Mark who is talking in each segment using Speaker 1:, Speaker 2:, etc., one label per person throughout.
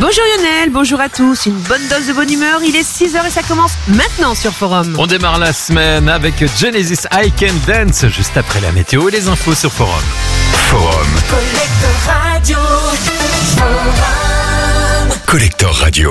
Speaker 1: Bonjour Lionel, bonjour à tous, une bonne dose de bonne humeur, il est 6h et ça commence maintenant sur Forum.
Speaker 2: On démarre la semaine avec Genesis I Can Dance, juste après la météo et les infos sur Forum. Forum.
Speaker 3: Collector Radio.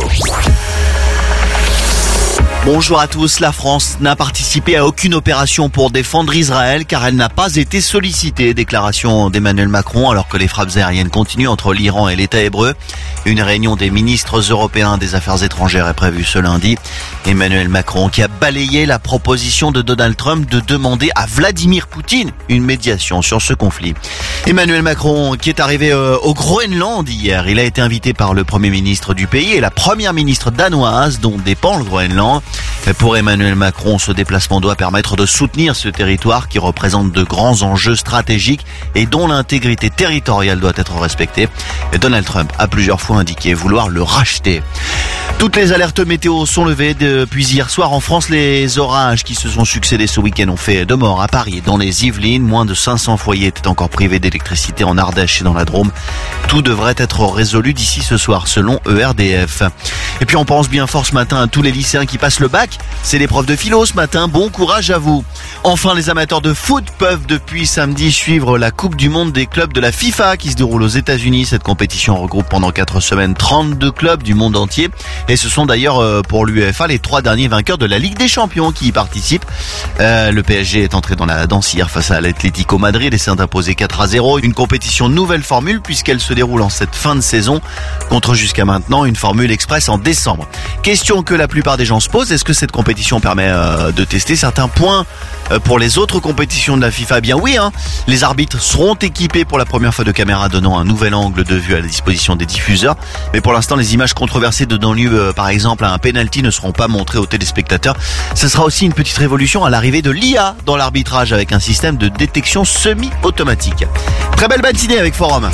Speaker 4: Bonjour à tous, la France n'a participé à aucune opération pour défendre Israël car elle n'a pas été sollicitée. Déclaration d'Emmanuel Macron alors que les frappes aériennes continuent entre l'Iran et l'État hébreu. Une réunion des ministres européens des Affaires étrangères est prévue ce lundi. Emmanuel Macron qui a balayé la proposition de Donald Trump de demander à Vladimir Poutine une médiation sur ce conflit. Emmanuel Macron qui est arrivé au Groenland hier. Il a été invité par le Premier ministre du pays et la Première ministre danoise dont dépend le Groenland. Pour Emmanuel Macron, ce déplacement doit permettre de soutenir ce territoire qui représente de grands enjeux stratégiques et dont l'intégrité territoriale doit être respectée. Donald Trump a plusieurs fois indiqué vouloir le racheter. Toutes les alertes météo sont levées depuis hier soir en France. Les orages qui se sont succédés ce week-end ont fait 2 morts à Paris et dans les Yvelines. Moins de 500 foyers étaient encore privés d'électricité en Ardèche et dans la Drôme. Tout devrait être résolu d'ici ce soir selon ERDF. Et puis on pense bien fort ce matin à tous les lycéens qui passent le bac. C'est l'épreuve de philo ce matin. Bon courage à vous. Enfin, les amateurs de foot peuvent depuis samedi suivre la Coupe du Monde des clubs de la FIFA qui se déroule aux États-Unis. Cette compétition regroupe pendant 4 semaines 32 clubs du monde entier. Et ce sont d'ailleurs pour l'UEFA les 3 derniers vainqueurs de la Ligue des Champions qui y participent. Le PSG est entré dans la danse hier face à l'Atlético Madrid et s'est imposé 4-0. Une compétition nouvelle formule puisqu'elle se déroule en cette fin de saison contre jusqu'à maintenant une formule express en décembre. Question que la plupart des gens se posent, est-ce que cette compétition permet de tester certains points pour les autres compétitions de la FIFA? Eh bien oui, les arbitres seront équipés pour la première fois de caméras donnant un nouvel angle de vue à la disposition des diffuseurs. Mais pour l'instant, les images controversées donnant lieu par exemple à un penalty ne seront pas montrées aux téléspectateurs. Ce sera aussi une petite révolution à l'arrivée de l'IA dans l'arbitrage avec un système de détection semi-automatique. Très belle matinée avec Forum.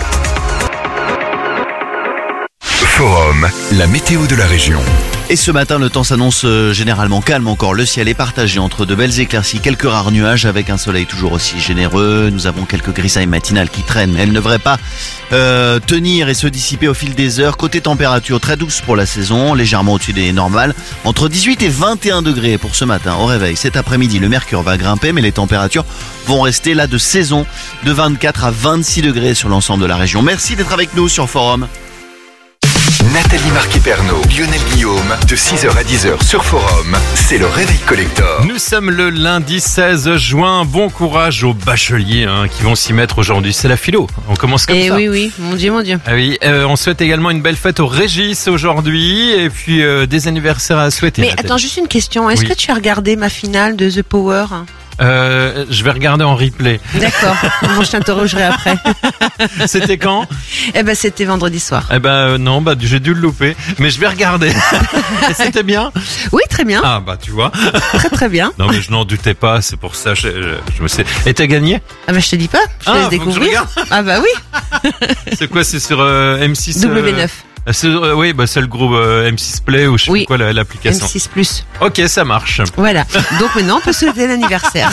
Speaker 3: Forum, la météo de la région.
Speaker 4: Et ce matin, le temps s'annonce généralement calme encore. Le ciel est partagé entre de belles éclaircies, quelques rares nuages avec un soleil toujours aussi généreux. Nous avons quelques grisailles matinales qui traînent. Elles ne devraient pas tenir et se dissiper au fil des heures. Côté température, très douce pour la saison, légèrement au-dessus des normales. Entre 18 et 21 degrés pour ce matin au réveil. Cet après-midi, le mercure va grimper, mais les températures vont rester là de saison, de 24 à 26 degrés sur l'ensemble de la région. Merci d'être avec nous sur Forum.
Speaker 3: Nathalie Marquet-Pernot, Lionel Guillaume, de 6h à 10h sur Forum, c'est le Réveil Collector.
Speaker 2: Nous sommes le lundi 16 juin, bon courage aux bacheliers qui vont s'y mettre aujourd'hui. C'est la philo, on commence comme ça.
Speaker 1: Oui, mon Dieu.
Speaker 2: Ah oui, on souhaite également une belle fête au Régis aujourd'hui et puis des anniversaires à souhaiter.
Speaker 1: Mais
Speaker 2: Nathalie.
Speaker 1: attends, juste une question, est-ce que tu as regardé ma finale de The Power ?
Speaker 2: Je vais regarder en replay.
Speaker 1: D'accord, moi je t'interrogerai après.
Speaker 2: C'était quand?
Speaker 1: C'était vendredi soir.
Speaker 2: Non, j'ai dû le louper, mais je vais regarder. Et c'était bien?
Speaker 1: Oui, très bien.
Speaker 2: Ah tu vois.
Speaker 1: Très très bien.
Speaker 2: Non mais je n'en doutais pas, c'est pour ça je me sais. Et t'as gagné?
Speaker 1: Je te dis pas, je te laisse découvrir. Oui.
Speaker 2: C'est quoi, c'est sur M6
Speaker 1: W9.
Speaker 2: C'est le groupe M6 Play ou je sais pas quoi l'application.
Speaker 1: M6 Plus.
Speaker 2: Ok, ça marche.
Speaker 1: Voilà. Donc maintenant on peut souhaiter l'anniversaire.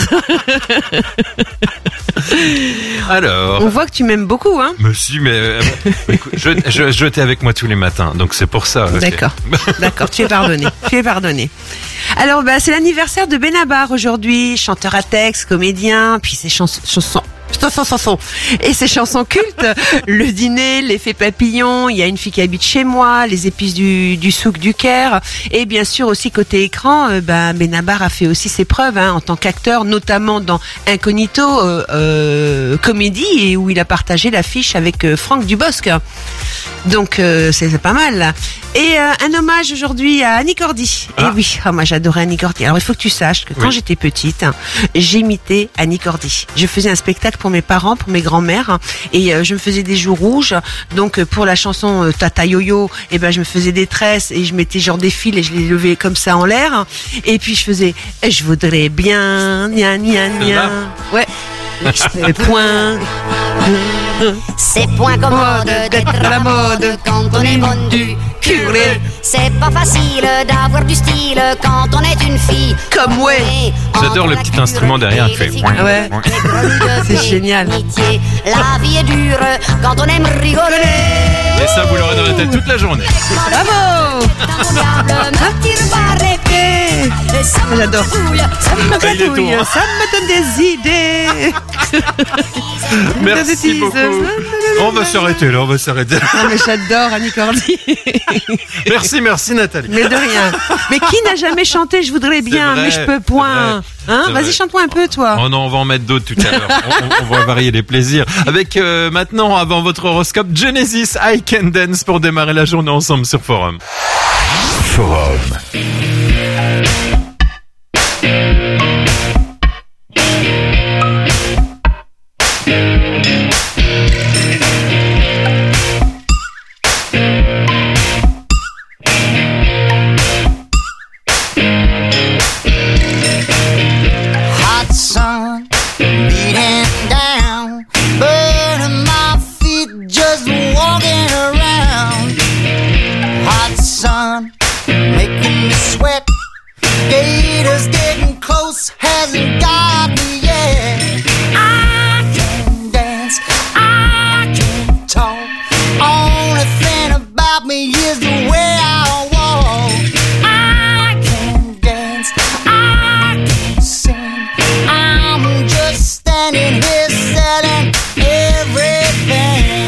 Speaker 2: Alors.
Speaker 1: On voit que tu m'aimes beaucoup, hein.
Speaker 2: Mais si, écoute, je t'ai avec moi tous les matins, donc c'est pour ça. Okay.
Speaker 1: D'accord, tu es pardonné. Alors c'est l'anniversaire de Benabar aujourd'hui, chanteur à texte, comédien, puis ses chansons. Et ses chansons cultes, Le Dîner, L'Effet Papillon, Il y a une fille qui habite chez moi, Les épices du souk du Caire, et bien sûr aussi côté écran, Benabar a fait aussi ses preuves en tant qu'acteur, notamment dans Incognito, comédie, et où il a partagé l'affiche avec Franck Dubosc. Donc c'est pas mal là. Et un hommage aujourd'hui à Annie Cordy. Et oui, moi j'adorais Annie Cordy. Alors il faut que tu saches que quand j'étais petite, j'imitais Annie Cordy. Je faisais un spectacle pour mes parents, pour mes grands-mères, et je me faisais des joues rouges. Donc pour la chanson Tata Yo-Yo, je me faisais des tresses et je mettais genre des fils et je les levais comme ça en l'air. Et puis je faisais je voudrais bien nia nia nia. Ouais. Les points.
Speaker 5: C'est point commode d'être à la mode quand on est vendu.
Speaker 1: curé.
Speaker 5: C'est pas facile d'avoir du style quand on est une fille.
Speaker 1: Comme ouais.
Speaker 2: J'adore le petit instrument derrière qui fait
Speaker 1: Ouais. C'est génial.
Speaker 5: La vie est dure quand on aime rigoler.
Speaker 2: Et ça, vous l'aurez dans la tête toute la journée.
Speaker 1: Bravo. J'adore. Ça me
Speaker 2: Ah, il est
Speaker 1: gratouille,
Speaker 2: tout, hein.
Speaker 1: ça me donne des idées.
Speaker 2: Merci beaucoup. On va s'arrêter là, on va s'arrêter là.
Speaker 1: Non mais j'adore Annie Cordy.
Speaker 2: Merci Nathalie.
Speaker 1: Mais de rien. Mais qui n'a jamais chanté? Je voudrais bien,
Speaker 2: vrai,
Speaker 1: mais je peux
Speaker 2: c'est
Speaker 1: point.
Speaker 2: vrai,
Speaker 1: Hein?
Speaker 2: c'est
Speaker 1: Vas-y,
Speaker 2: vrai.
Speaker 1: chante-moi un peu, toi.
Speaker 2: Oh non, on va en mettre d'autres tout à l'heure. On va varier les plaisirs. Avec maintenant, avant votre horoscope, Genesis, I Can Dance pour démarrer la journée ensemble sur Forum.
Speaker 3: Forum.
Speaker 6: Hot sun beating down, burning my feet just walking around. Hot sun making me sweat. Gators getting close, hasn't got me yet. I can dance, I can talk. Only thing about me is the way I walk. I can dance, I can sing. I'm just standing here selling everything.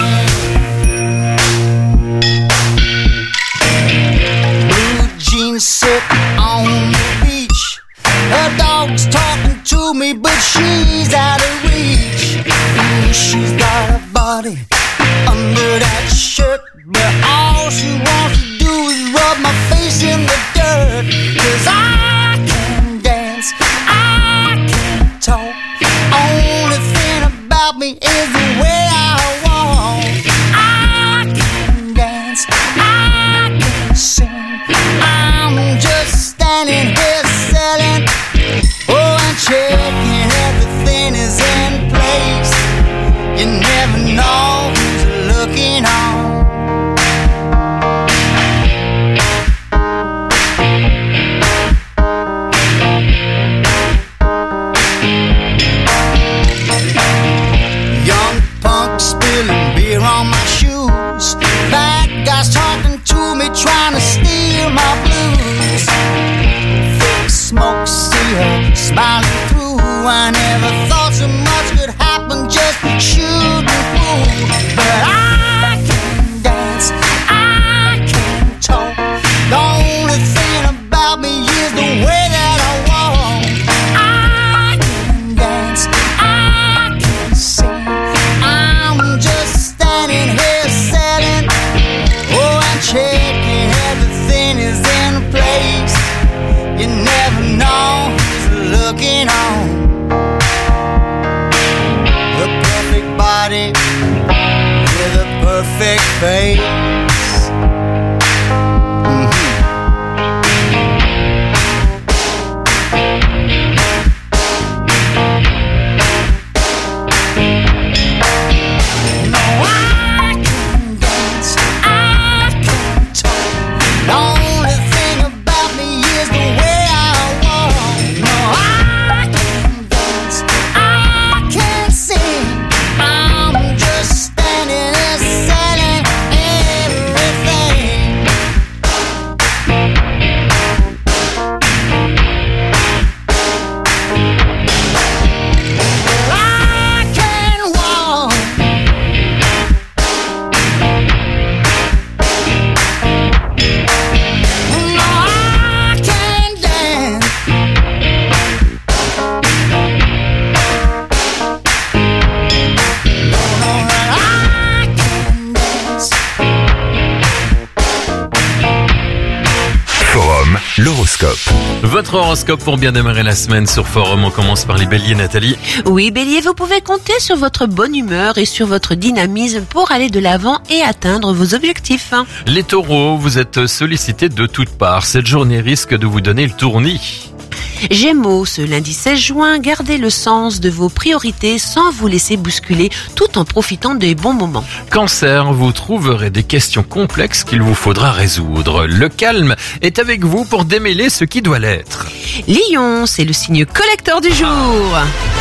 Speaker 6: Blue jeans sit on the beach. Her dog's talking to me, but she's out of reach. She's got a body under that shirt, but all she wants to do is rub my face in the dirt. 'Cause I can dance, I can talk. Only thing about me is the way I walk. I can dance, I can sing. I'm just standing here selling, oh, and checking everything is in place. You never know who's looking on. Young punk spilling beer on my shoes. Bad guys talking to me, trying to steal my blues. Thick smoke, see her smiling through. I never thought so much could happen, just shooting pool. But I can dance, I can talk. The only thing about me is the way that I walk. I can dance, I can sing. I'm just standing here selling, oh, and checking everything is in place. You never know who's looking on. The perfect body with a perfect face. No, I can dance, I can talk. The only thing about me is the way I walk. No, I can dance, I can sing. I'm just standing there selling everything. I can walk. No, I can dance. No, I can dance.
Speaker 3: Forum, l'horoscope.
Speaker 2: Votre horoscope pour bien démarrer la semaine sur Forum. On commence par les béliers, Nathalie.
Speaker 1: Oui, Bélier, vous pouvez compter sur votre bonne humeur et sur votre dynamisme pour aller de l'avant et atteindre vos objectifs.
Speaker 2: Les taureaux, vous êtes sollicités de toutes parts. Cette journée risque de vous donner le tournis.
Speaker 1: Gémeaux, ce lundi 16 juin, gardez le sens de vos priorités sans vous laisser bousculer tout en profitant des bons moments.
Speaker 2: Cancer, vous trouverez des questions complexes qu'il vous faudra résoudre. Le calme est avec vous pour démêler ce qui doit l'être.
Speaker 1: Lion, c'est le signe collecteur du jour.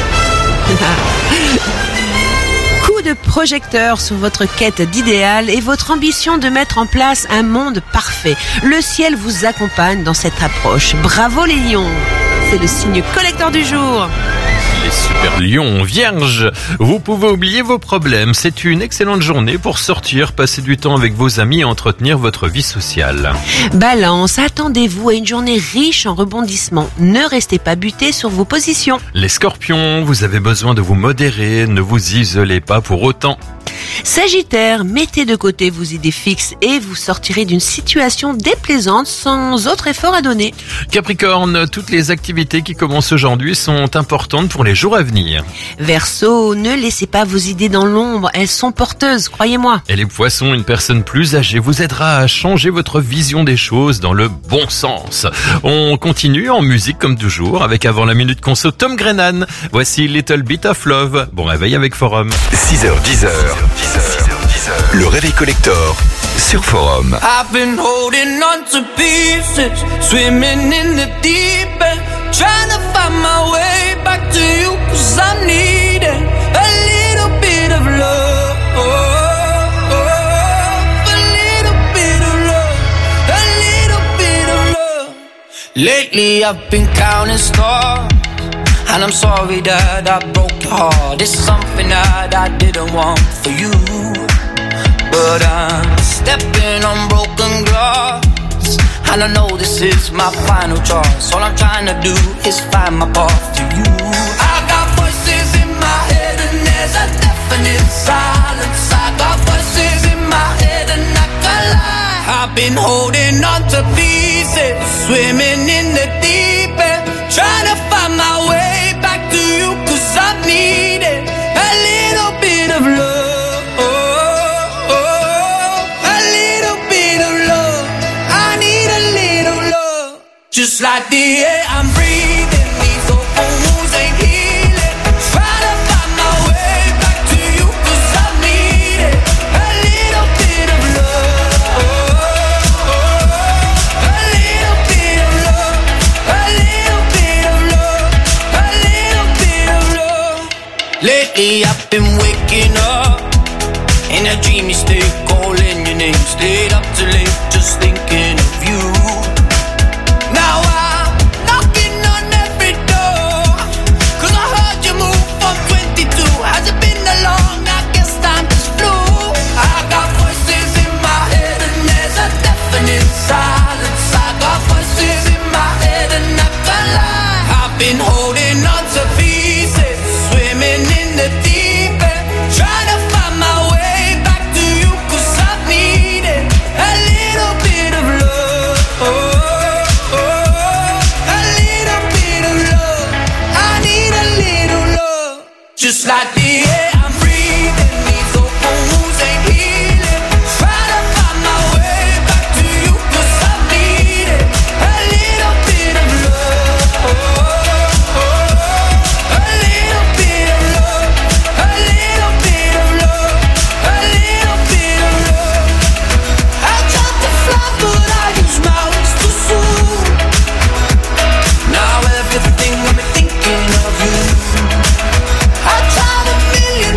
Speaker 1: Coup de projecteur sur votre quête d'idéal et votre ambition de mettre en place un monde parfait. Le ciel vous accompagne dans cette approche. Bravo les lions, c'est le signe collecteur du jour.
Speaker 2: Les super lions, vierges, vous pouvez oublier vos problèmes. C'est une excellente journée pour sortir, passer du temps avec vos amis et entretenir votre vie sociale.
Speaker 1: Balance, attendez-vous à une journée riche en rebondissements. Ne restez pas butés sur vos positions.
Speaker 2: Les scorpions, vous avez besoin de vous modérer, ne vous isolez pas pour autant.
Speaker 1: Sagittaire, mettez de côté vos idées fixes et vous sortirez d'une situation déplaisante sans autre effort à donner.
Speaker 2: Capricorne, toutes les activités qui commencent aujourd'hui sont importantes pour les jours à venir.
Speaker 1: Verseau, ne laissez pas vos idées dans l'ombre, elles sont porteuses, croyez-moi.
Speaker 2: Et les poissons, une personne plus âgée vous aidera à changer votre vision des choses dans le bon sens. On continue en musique comme toujours avec avant la minute conso Tom Grennan. Voici Little Bit of Love. Bon réveil avec Forum.
Speaker 3: 6h10. Le réveil collector sur Forum.
Speaker 7: I've been holding on to pieces, swimming in the deep end, trying to find my way back to you, 'cause I'm needing a little bit of love, a little bit of love, a little bit of love. Lately I've been counting stars, and I'm sorry that I broke your heart. It's something that I didn't want for you, but I'm stepping on broken glass, and I know this is my final choice. All I'm trying to do is find my path to you. I got voices in my head and there's a definite silence. I got voices in my head and I can't lie. I've been holding on to pieces, swimming in the deep end, trying to find my way back to you, 'cause I needed a little bit of love. Just like the air I'm breathing, these open wounds ain't healing. Try to find my way back to you, 'cause I need it. A little bit of love, a little bit of love, a little bit of love, a little bit of love. Lately I've been waking up in a dreamy state, calling your name, stayed up too late, just thinking of you. Now I'm knocking on every door, 'cause I heard you move from 22. Has it been that long? I guess time just flew. I got voices in my head and there's a definite silence. I got voices in my head and I can't lie. I've been holding on to pieces, swimming in the deep end, trying to find my way back to you, 'cause I need it. A little bit of love, just like the air I'm breathing, these open wounds ain't healing. Try to find my way back to you, 'cause I need it. A little bit of love, a little bit of love, a little bit of love, a little bit of love. I tried to fly but I use my wings too soon. Now everything got me thinking of you. I tried a million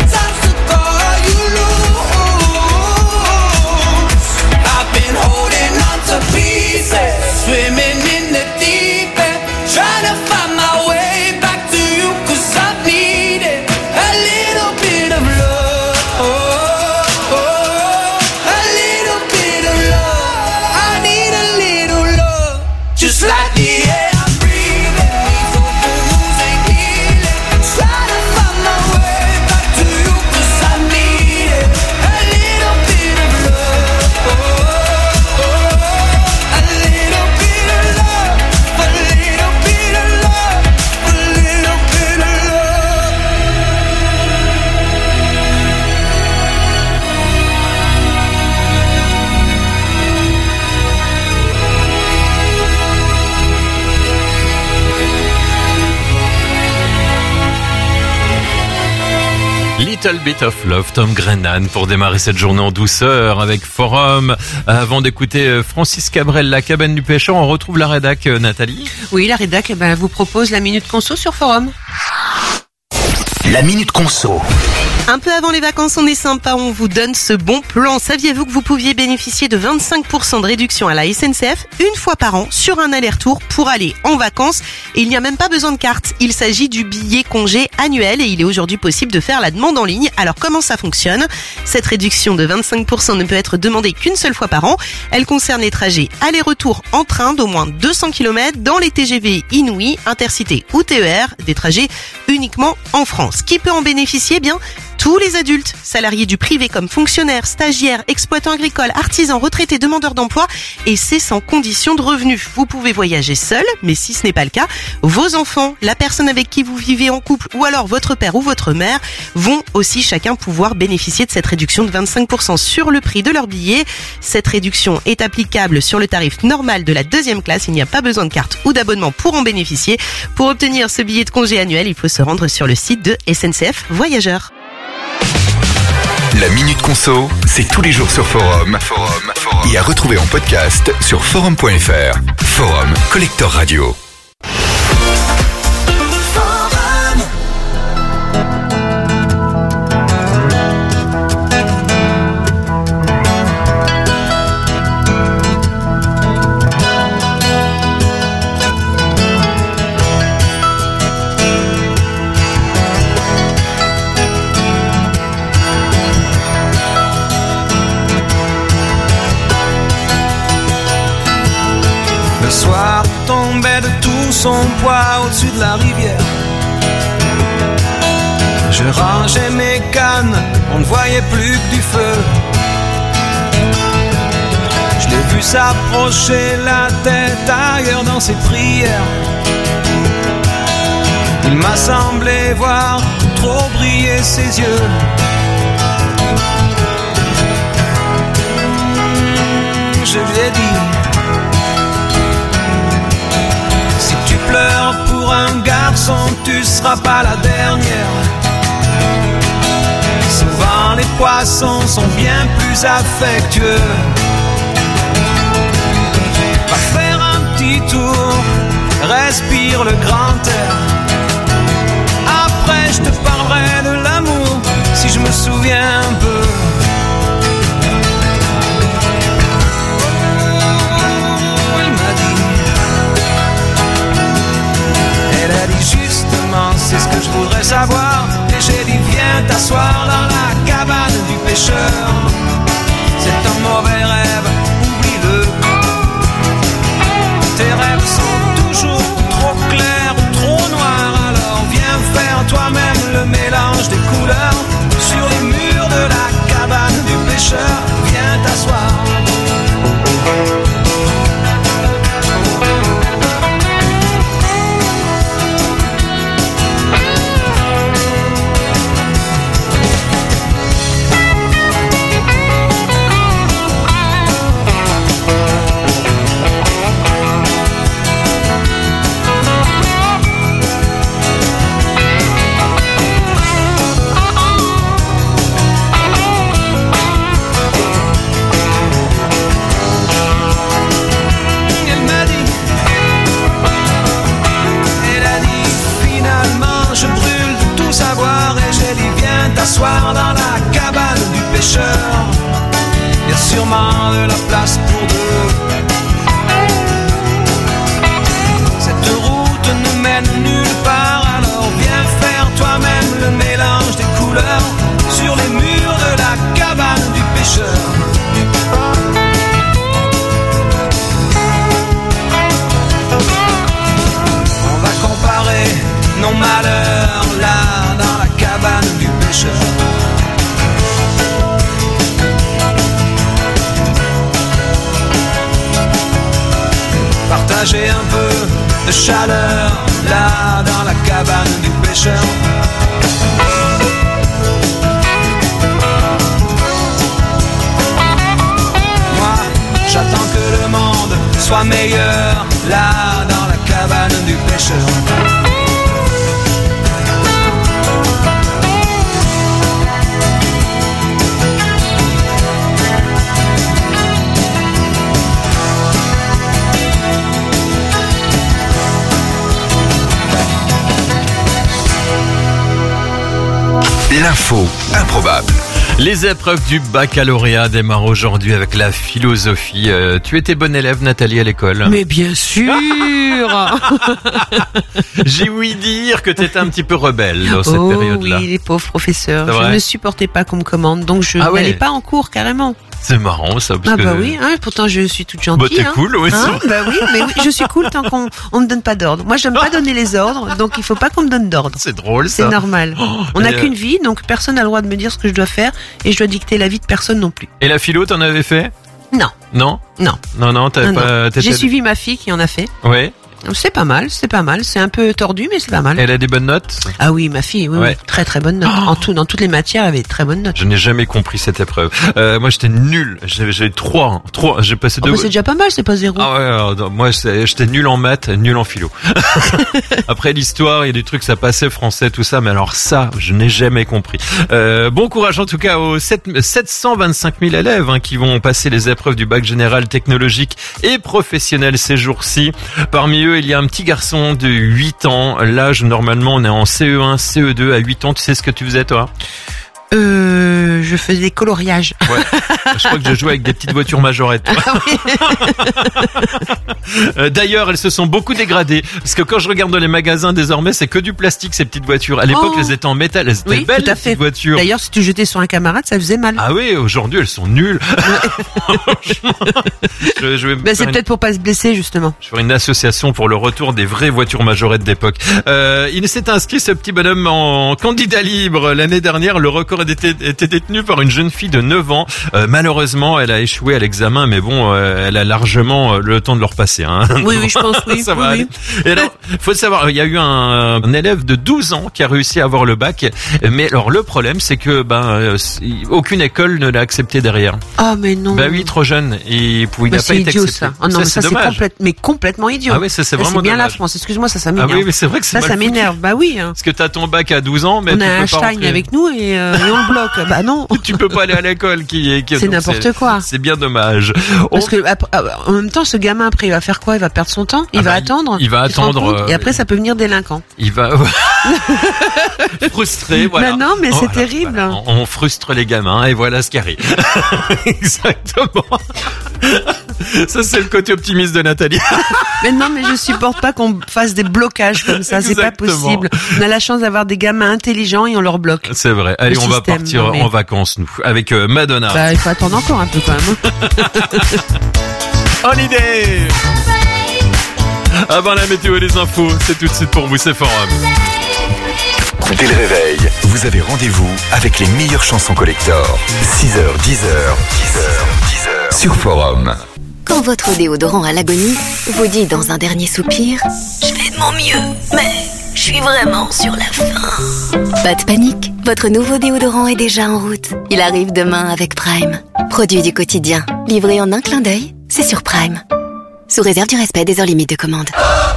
Speaker 2: Little Bit of Love, Tom Grennan, pour démarrer cette journée en douceur avec Forum. Avant d'écouter Francis Cabrel, La cabane du pêcheur, on retrouve la rédac, Nathalie.
Speaker 1: Oui, la rédac vous propose la Minute Conso sur Forum.
Speaker 3: La Minute Conso.
Speaker 1: Un peu avant les vacances, on est sympa, on vous donne ce bon plan. Saviez-vous que vous pouviez bénéficier de 25% de réduction à la SNCF une fois par an sur un aller-retour pour aller en vacances? Et il n'y a même pas besoin de carte. Il s'agit du billet congé annuel et il est aujourd'hui possible de faire la demande en ligne. Alors comment ça fonctionne? Cette réduction de 25% ne peut être demandée qu'une seule fois par an. Elle concerne les trajets aller-retour en train d'au moins 200 km dans les TGV Inouï, Intercité ou TER, des trajets uniquement en France. Qui peut en bénéficier? Bien, tous les adultes, salariés du privé comme fonctionnaires, stagiaires, exploitants agricoles, artisans, retraités, demandeurs d'emploi, et c'est sans condition de revenus. Vous pouvez voyager seul, mais si ce n'est pas le cas, vos enfants, la personne avec qui vous vivez en couple, ou alors votre père ou votre mère, vont aussi chacun pouvoir bénéficier de cette réduction de 25% sur le prix de leur billet. Cette réduction est applicable sur le tarif normal de la deuxième classe. Il n'y a pas besoin de carte ou d'abonnement pour en bénéficier. Pour obtenir ce billet de congé annuel, il faut se rendre sur le site de SNCF Voyageurs.
Speaker 3: La Minute Conso, c'est tous les jours sur Forum. Et à retrouver en podcast sur forum.fr. Forum, collecteur radio.
Speaker 8: Le soir tombait de tout son poids au-dessus de la rivière. Je rangeais mes cannes, on ne voyait plus que du feu. Je l'ai vu s'approcher, la tête ailleurs dans ses prières. Il m'a semblé voir trop briller ses yeux. Je lui ai dit: si tu pleures pour un garçon, tu seras pas la dernière. Souvent les poissons sont bien plus affectueux. Va faire un petit tour, respire le grand air. Après je te parlerai de l'amour, si je me souviens un peu. Justement, c'est ce que je voudrais savoir. Et j'ai dit: viens t'asseoir dans la cabane du pêcheur. C'est un mauvais rêve, oublie-le. Tes rêves sont toujours trop clairs ou trop noirs. Alors viens faire toi-même le mélange des couleurs. Sur les murs de la cabane du pêcheur, viens t'asseoir. T'asseoir dans la cabane du pêcheur. Y a sûrement de la place pour deux. Cette route ne mène nulle part. Alors viens faire toi-même le mélange des couleurs. Sur les murs de la cabane du pêcheur. On va comparer nos malheurs là dans la cabane du pêcheur. Partager un peu de chaleur là dans la cabane du pêcheur. Moi, j'attends que le monde soit meilleur là dans la cabane du pêcheur.
Speaker 3: l'info improbable.
Speaker 2: Les épreuves du baccalauréat démarrent aujourd'hui avec la philosophie. Tu étais bonne élève, Nathalie, à l'école?
Speaker 1: Mais bien sûr.
Speaker 2: J'ai ouï dire que tu étais un petit peu rebelle dans cette
Speaker 1: Oh
Speaker 2: période-là.
Speaker 1: oui, les pauvres professeurs.
Speaker 2: C'est
Speaker 1: Je
Speaker 2: vrai
Speaker 1: ne supportais pas qu'on me commande, donc je
Speaker 2: Ah ouais.
Speaker 1: n'allais pas en cours carrément.
Speaker 2: C'est marrant ça. Parce
Speaker 1: Ah bah
Speaker 2: que...
Speaker 1: oui, hein, pourtant je suis toute
Speaker 2: Bah,
Speaker 1: gentille.
Speaker 2: t'es cool, oui.
Speaker 1: Bah oui, mais oui, je suis cool tant qu'on me donne pas d'ordre. Moi, j'aime pas donner les ordres, donc il faut pas qu'on me donne d'ordre.
Speaker 2: C'est drôle
Speaker 1: C'est
Speaker 2: ça.
Speaker 1: normal. On n'a
Speaker 2: et,
Speaker 1: qu'une vie, donc personne n'a le droit de me dire ce que je dois faire, et je dois dicter la vie de personne non plus.
Speaker 2: Et la philo, t'en avais fait?
Speaker 1: Non,
Speaker 2: Non?
Speaker 1: non.
Speaker 2: Non, t'avais
Speaker 1: non, non.
Speaker 2: pas...
Speaker 1: J'ai suivi ma fille qui en a fait.
Speaker 2: Ouais.
Speaker 1: C'est pas mal, c'est pas mal. C'est un peu tordu, mais c'est pas mal.
Speaker 2: Elle a des bonnes notes?
Speaker 1: Ah oui, ma fille, oui,
Speaker 2: Ouais.
Speaker 1: oui, très très bonne note. En tout, dans toutes les matières, elle avait de très bonnes notes.
Speaker 2: Je n'ai jamais compris cette épreuve. Moi, j'étais nul. J'ai 3. J'ai passé
Speaker 1: Oh,
Speaker 2: deux...
Speaker 1: bah, c'est déjà pas mal, c'est pas zéro.
Speaker 2: Ah ouais, alors, non, moi j'étais nul en maths, nul en philo. Après l'histoire, il y a des trucs, ça passait, français, tout ça, mais alors ça, je n'ai jamais compris. Bon courage en tout cas aux 725 000 élèves qui vont passer les épreuves du bac général technologique et professionnel ces jours-ci. Parmi eux, il y a un petit garçon de 8 ans. L'âge, normalement, on est en CE1, CE2 à 8 ans. Tu sais ce que tu faisais, toi?
Speaker 1: Je faisais des coloriages.
Speaker 2: Ouais. Je crois que je jouais avec des petites voitures majorettes. D'ailleurs, elles se sont beaucoup dégradées. Parce que quand je regarde dans les magasins, désormais, c'est que du plastique, ces petites voitures. À l'époque,
Speaker 1: Oh.
Speaker 2: elles étaient en métal. Elles étaient
Speaker 1: Oui,
Speaker 2: belles,
Speaker 1: tout à
Speaker 2: les
Speaker 1: fait.
Speaker 2: petites voitures.
Speaker 1: D'ailleurs, si tu jetais sur un camarade, ça faisait mal.
Speaker 2: Ah oui, aujourd'hui, elles sont nulles. Franchement, je vais me
Speaker 1: Bah,
Speaker 2: faire
Speaker 1: c'est
Speaker 2: une-
Speaker 1: peut-être pour pas se blesser, justement.
Speaker 2: je vais faire une association pour le retour des vraies voitures majorettes d'époque. Il s'est inscrit, ce petit bonhomme, en candidat libre. L'année dernière, le record était détenu par une jeune fille de 9 ans. Malheureusement, elle a échoué à l'examen, mais bon, elle a largement le temps de le repasser. Hein.
Speaker 1: Oui, oui, je pense, oui.
Speaker 2: Ça
Speaker 1: oui,
Speaker 2: va
Speaker 1: oui.
Speaker 2: aller. Et alors, faut savoir, il y a eu un élève de 12 ans qui a réussi à avoir le bac. Mais alors, le problème, c'est que aucune école ne l'a accepté derrière.
Speaker 1: Ah, mais non.
Speaker 2: Bah oui, trop jeune. Et il
Speaker 1: Bah,
Speaker 2: n'a pas
Speaker 1: c'est
Speaker 2: été
Speaker 1: idiot,
Speaker 2: accepté.
Speaker 1: ça. Oh, non, mais ça,
Speaker 2: c'est
Speaker 1: c'est
Speaker 2: dommage.
Speaker 1: complètement idiot.
Speaker 2: Ah oui, ça, c'est
Speaker 1: Ça,
Speaker 2: vraiment
Speaker 1: c'est bien la
Speaker 2: dommage.
Speaker 1: France. Excuse-moi, ça
Speaker 2: Ah
Speaker 1: m'énerve.
Speaker 2: oui, mais c'est vrai que c'est
Speaker 1: ça
Speaker 2: mal foutu.
Speaker 1: m'énerve. Bah oui. Hein.
Speaker 2: Parce que t'as ton bac à 12 ans, mais
Speaker 1: On
Speaker 2: tu
Speaker 1: a
Speaker 2: peux pas
Speaker 1: Einstein
Speaker 2: rentrer.
Speaker 1: avec nous et on le bloque. Bah non.
Speaker 2: Tu peux pas aller à l'école
Speaker 1: C'est
Speaker 2: donc
Speaker 1: n'importe quoi.
Speaker 2: C'est bien dommage.
Speaker 1: Parce que en même temps, ce gamin après, il va faire quoi? Il va perdre son temps. Il va attendre.
Speaker 2: il va
Speaker 1: Tu te rends
Speaker 2: attendre,
Speaker 1: compte Et après, ça peut venir délinquant.
Speaker 2: Il va frustré, voilà.
Speaker 1: Bah non, mais c'est
Speaker 2: Voilà,
Speaker 1: terrible.
Speaker 2: voilà. On frustre les gamins et voilà ce qui arrive. Exactement. Ça, c'est le côté optimiste de Nathalie.
Speaker 1: Mais non, mais je supporte pas qu'on fasse des blocages comme ça. C'est pas
Speaker 2: Exactement.
Speaker 1: possible. On a la chance d'avoir des gamins intelligents et on leur bloque.
Speaker 2: C'est vrai. Allez,
Speaker 1: Le
Speaker 2: on va
Speaker 1: système,
Speaker 2: partir
Speaker 1: non, mais-
Speaker 2: en vacances, nous, avec Madonna.
Speaker 1: Bah, il faut attendre encore un peu quand même.
Speaker 2: Holiday. Avant la météo et les infos, c'est tout de suite pour vous, c'est Forum.
Speaker 3: Dès le réveil, vous avez rendez-vous avec les meilleures chansons collector. 6h, 10h sur Forum.
Speaker 9: Quand votre déodorant à l'agonie vous dit dans un dernier soupir « Je fais de mon mieux, mais je suis vraiment sur la fin ». Pas de panique, votre nouveau déodorant est déjà en route. Il arrive demain avec Prime. Produit du quotidien, livré en un clin d'œil, c'est sur Prime. Sous réserve du respect des heures limites de commande.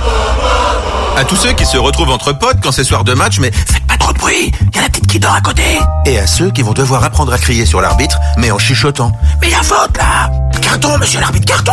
Speaker 10: À tous ceux qui se retrouvent entre potes quand c'est soir de match, mais faites pas trop de bruit, y a la petite qui dort à côté. Et à ceux qui vont devoir apprendre à crier sur l'arbitre, mais en chuchotant. Mais y a faute là. Carton, monsieur l'arbitre,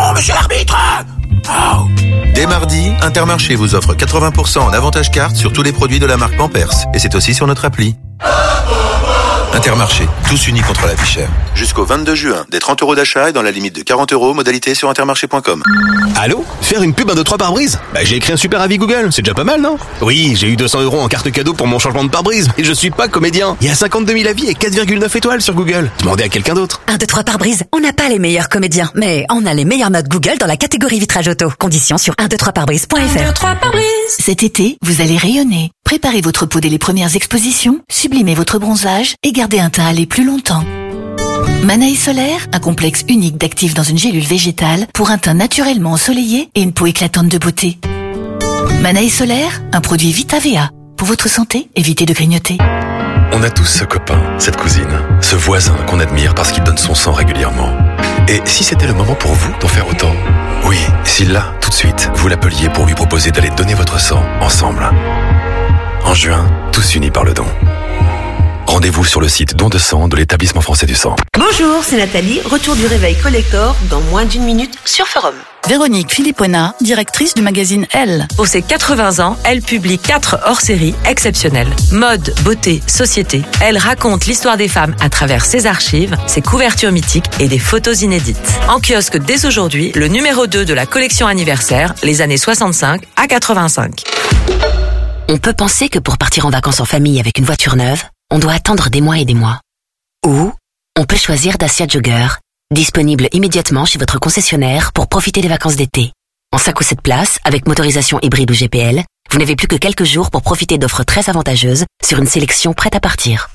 Speaker 10: oh. Dès mardi, Intermarché vous offre 80% en avantage carte sur tous les produits de la marque Pampers. Et c'est aussi sur notre appli. Intermarché, tous unis contre la vie chère. Jusqu'au 22 juin, des 30 € d'achat et dans la limite de 40 €, modalité sur intermarché.com.
Speaker 11: Allô? Faire une pub 1, 2, 3 pare-brise? Bah j'ai écrit un super avis Google, c'est déjà pas mal, non? Oui, j'ai eu 200 € en carte cadeau pour mon changement de pare-brise, et je suis pas comédien. Il y a 52 000 avis et 4,9 étoiles sur Google. Demandez à quelqu'un d'autre.
Speaker 12: 1, 2, 3 pare-brise. On n'a pas les meilleurs comédiens, mais on a les meilleures notes Google dans la catégorie vitrage auto. Conditions sur 123pare-brise.fr.
Speaker 9: Cet été, vous allez rayonner. Préparez votre peau dès les premières expositions, sublimez votre bronzage et gardez un teint aller plus longtemps. Manaï Solaire, un complexe unique d'actifs dans une gélule végétale pour un teint naturellement ensoleillé et une peau éclatante de beauté. Manaï Solaire, un produit VitaVA. Pour votre santé, évitez de grignoter.
Speaker 13: On a tous ce copain, cette cousine, ce voisin qu'on admire parce qu'il donne son sang régulièrement. Et si c'était le moment pour vous d'en faire autant? Oui, si là, tout de suite, vous l'appeliez pour lui proposer d'aller donner votre sang ensemble. En juin, tous unis par le don. Rendez-vous sur le site don de sang de l'Établissement français du sang.
Speaker 1: Bonjour, c'est Nathalie. Retour du réveil collector dans moins d'1 minute sur Forum.
Speaker 9: Véronique Philippona, directrice du magazine Elle.
Speaker 14: Pour ses 80 ans, elle publie 4 hors-séries exceptionnelles. Mode, beauté, société. Elle raconte l'histoire des femmes à travers ses archives, ses couvertures mythiques et des photos inédites. En kiosque dès aujourd'hui, le numéro 2 de la collection anniversaire, les années 65 à 85.
Speaker 15: On peut penser que pour partir en vacances en famille avec une voiture neuve, on doit attendre des mois et des mois. Ou on peut choisir Dacia Jogger, disponible immédiatement chez votre concessionnaire pour profiter des vacances d'été. En 5 ou 7 places, avec motorisation hybride ou GPL, vous n'avez plus que quelques jours pour profiter d'offres très avantageuses sur une sélection prête à partir.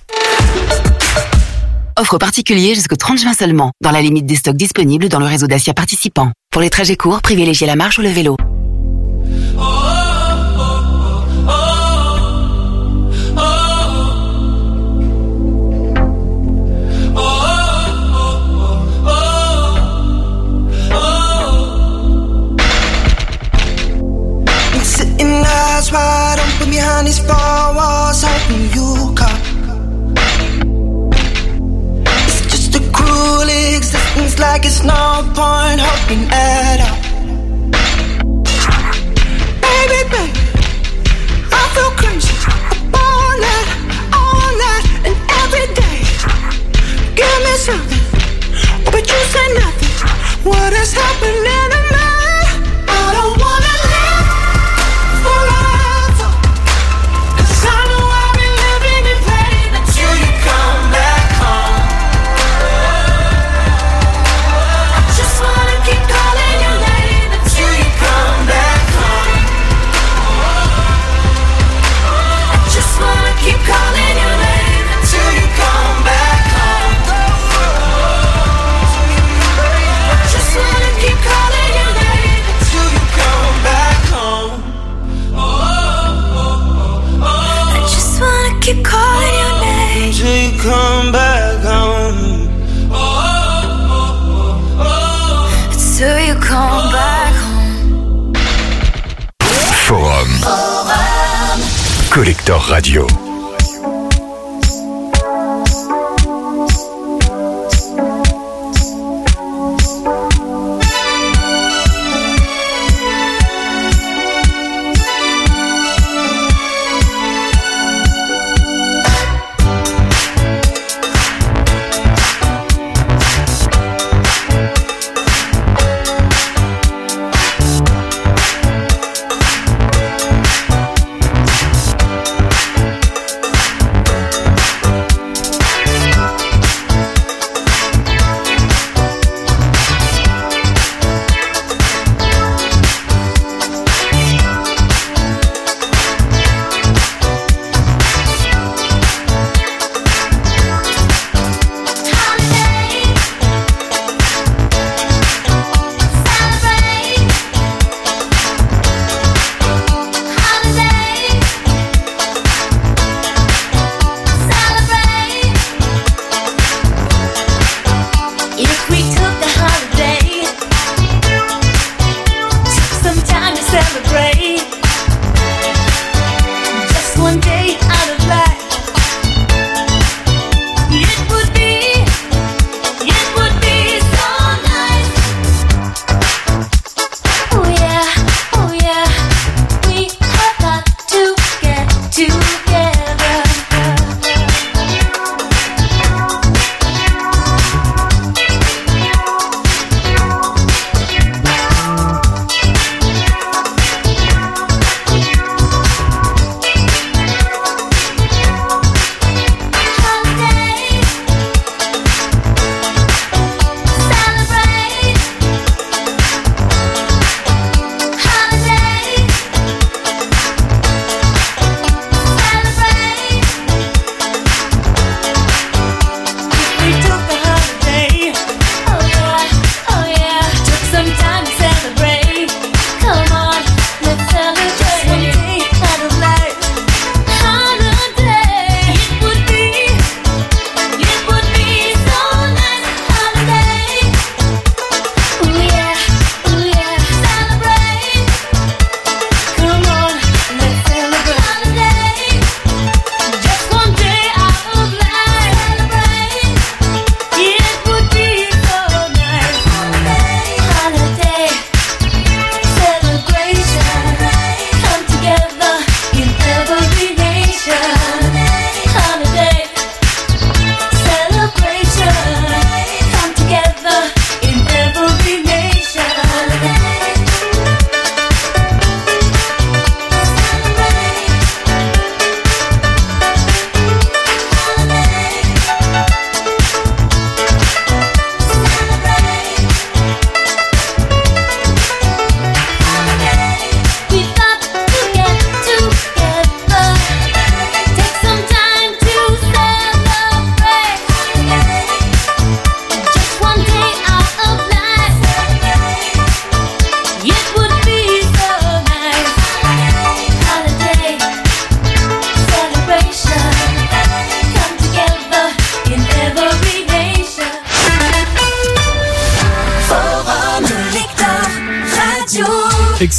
Speaker 15: Offre particulier jusqu'au 30 juin seulement, dans la limite des stocks disponibles dans le réseau Dacia participant. Pour les trajets courts, privilégiez la marche ou le vélo.
Speaker 6: Eyes wide open behind these four walls, hoping you come. It's just a cruel existence, like it's no point hoping at all. Baby, baby, I feel crazy. All night, and every day. Give me something, but you say nothing. What is happening to me? I don't wanna.
Speaker 7: Keep calling your name till you come back home. Till you come back home.
Speaker 3: Forum. Collector Radio.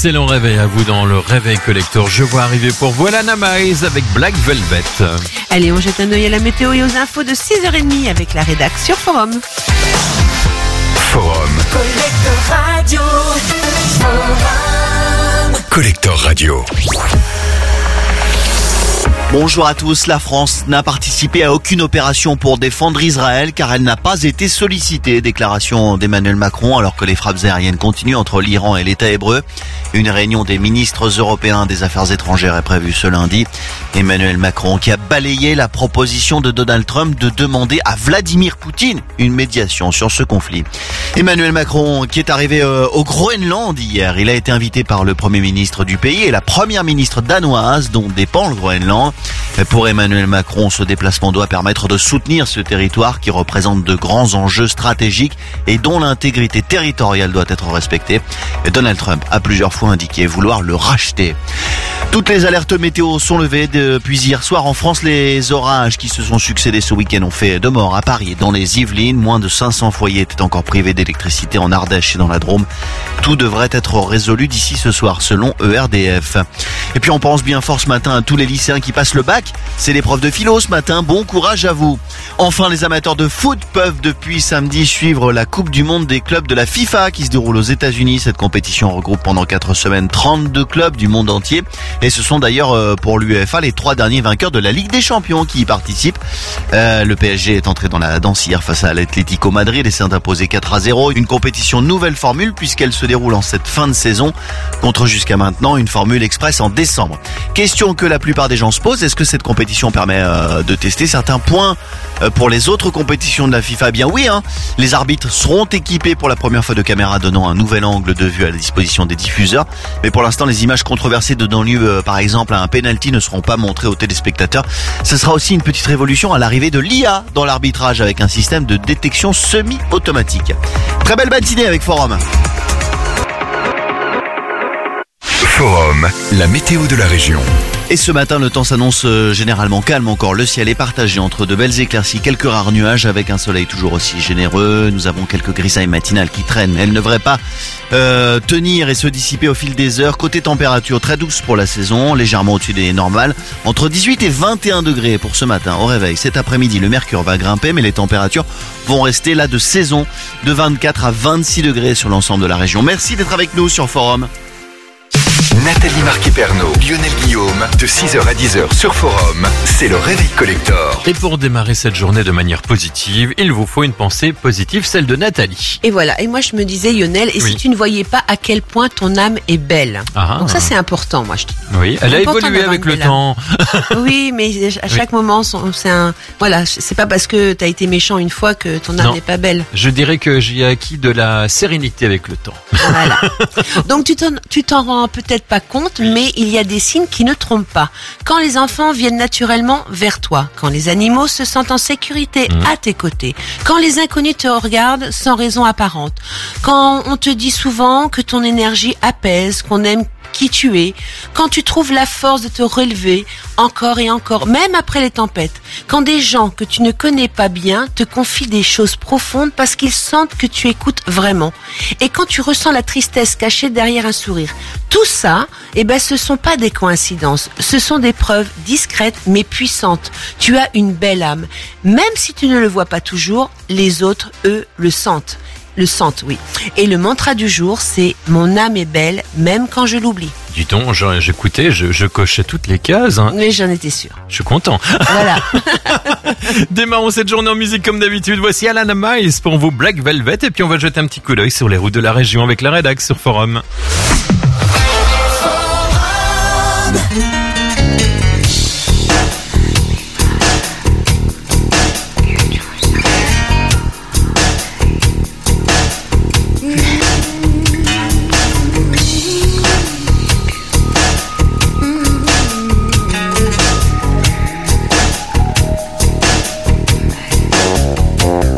Speaker 2: Excellent réveil à vous dans le Réveil Collector. Je vois arriver pour vous Alana Miles avec Black Velvet.
Speaker 1: Allez, on jette un œil à la météo et aux infos de 6h30 avec la rédac sur Forum.
Speaker 3: Forum.
Speaker 7: Collector Radio. Forum.
Speaker 3: Collector Radio.
Speaker 4: Bonjour à tous, la France n'a participé à aucune opération pour défendre Israël car elle n'a pas été sollicitée. Déclaration d'Emmanuel Macron alors que les frappes aériennes continuent entre l'Iran et l'État hébreu. Une réunion des ministres européens des Affaires étrangères est prévue ce lundi. Emmanuel Macron qui a balayé la proposition de Donald Trump de demander à Vladimir Poutine une médiation sur ce conflit. Emmanuel Macron qui est arrivé au Groenland hier. Il a été invité par le Premier ministre du pays et la Première ministre danoise dont dépend le Groenland. Pour Emmanuel Macron, ce déplacement doit permettre de soutenir ce territoire qui représente de grands enjeux stratégiques et dont l'intégrité territoriale doit être respectée. Et Donald Trump a plusieurs fois indiqué vouloir le racheter. Toutes les alertes météo sont levées depuis hier soir en France. Les orages qui se sont succédés ce week-end ont fait 2 morts à Paris et dans les Yvelines. Moins de 500 foyers étaient encore privés d'électricité en Ardèche et dans la Drôme. Tout devrait être résolu d'ici ce soir selon ERDF. Et puis on pense bien fort ce matin à tous les lycéens qui passent le bac. C'est l'épreuve de philo ce matin. Bon courage à vous. Enfin, les amateurs de foot peuvent depuis samedi suivre la Coupe du Monde des clubs de la FIFA qui se déroule aux États-Unis. Cette compétition regroupe pendant 4 semaines 32 clubs du monde entier. Et ce sont d'ailleurs pour l'UEFA les 3 derniers vainqueurs de la Ligue des Champions qui y participent. Le PSG est entré dans la danse hier face à l'Atlético Madrid et s'est imposé 4-0. Une compétition nouvelle formule puisqu'elle se déroule en cette fin de saison contre jusqu'à maintenant une formule express en décembre. Question que la plupart des gens se posent, est-ce que cette compétition permet de tester certains points pour les autres compétitions de la FIFA? Eh bien oui, les arbitres seront équipés pour la première fois de caméras donnant un nouvel angle de vue à la disposition des diffuseurs. Mais pour l'instant, les images controversées donnant lieu par exemple à un penalty ne seront pas montrées aux téléspectateurs. Ce sera aussi une petite révolution à l'arrivée de l'IA dans l'arbitrage avec un système de détection semi-automatique. Très belle matinée avec Forum.
Speaker 3: Forum, la météo de la région.
Speaker 4: Et ce matin, le temps s'annonce généralement calme encore. Le ciel est partagé entre de belles éclaircies, quelques rares nuages avec un soleil toujours aussi généreux. Nous avons quelques grisailles matinales qui traînent. Elles ne devraient pas tenir et se dissiper au fil des heures. Côté température, très douce pour la saison, légèrement au-dessus des normales. Entre 18 et 21 degrés pour ce matin au réveil. Cet après-midi, le mercure va grimper, mais les températures vont rester là de saison, de 24 à 26 degrés sur l'ensemble de la région. Merci d'être avec nous sur Forum.
Speaker 3: Nathalie Marquet-Pernot, Lionel Guillaume, de 6h à 10h sur Forum, c'est le Réveil Collector.
Speaker 2: Et pour démarrer cette journée de manière positive, il vous faut une pensée positive, celle de Nathalie.
Speaker 1: Et voilà, et moi je me disais Lionel, et si tu ne voyais pas à quel point ton âme est belle. Donc ça c'est important, moi je dis.
Speaker 2: Oui, elle a évolué avec le temps.
Speaker 1: Oui, mais à chaque moment, c'est pas parce que t'as été méchant une fois que ton âme n'est pas belle.
Speaker 2: Je dirais que j'ai acquis de la sérénité avec le temps.
Speaker 1: Voilà. Donc tu t'en rends peut-être pas compte, mais il y a des signes qui ne trompent pas. Quand les enfants viennent naturellement vers toi, quand les animaux se sentent en sécurité à tes côtés, quand les inconnus te regardent sans raison apparente, quand on te dit souvent que ton énergie apaise, qu'on aime qui tu es, quand tu trouves la force de te relever encore et encore, même après les tempêtes, quand des gens que tu ne connais pas bien te confient des choses profondes parce qu'ils sentent que tu écoutes vraiment, et quand tu ressens la tristesse cachée derrière un sourire. Tout ça, ce sont pas des coïncidences, ce sont des preuves discrètes mais puissantes. Tu as une belle âme. Même si tu ne le vois pas toujours, les autres, eux, le sentent. Oui. Et le mantra du jour, c'est « Mon âme est belle, même quand je l'oublie ».
Speaker 2: Dis donc, j'écoutais, je cochais toutes les cases.
Speaker 1: Mais j'en étais sûr.
Speaker 2: Je suis content.
Speaker 1: Voilà.
Speaker 2: Démarrons cette journée en musique comme d'habitude. Voici Alana Miles pour vous Black Velvet. Et puis on va jeter un petit coup d'œil sur les routes de la région avec la rédac sur Forum.